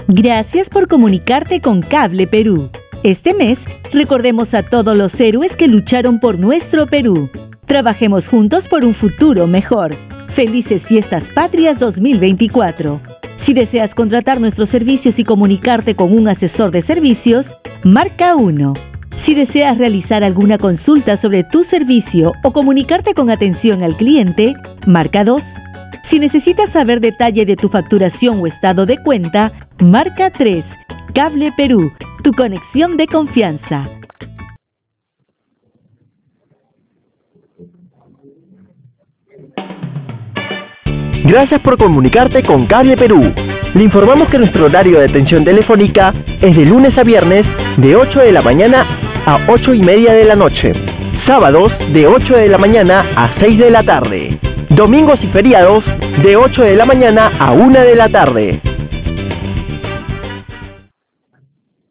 Gracias por comunicarte con Cable Perú. Este mes, recordemos a todos los héroes que lucharon por nuestro Perú. Trabajemos juntos por un futuro mejor. Felices Fiestas Patrias 2024. Si deseas contratar nuestros servicios y comunicarte con un asesor de servicios, marca 1. Si deseas realizar alguna consulta sobre tu servicio o comunicarte con atención al cliente, marca 2. Si necesitas saber detalle de tu facturación o estado de cuenta, marca 3. Cable Perú, tu conexión de confianza. Gracias por comunicarte con Cable Perú. Le informamos que nuestro horario de atención telefónica es de lunes a viernes de 8 de la mañana a 8:30 de la noche. Sábados de 8 de la mañana a 6 de la tarde. Domingos y feriados de 8 de la mañana a 1 de la tarde.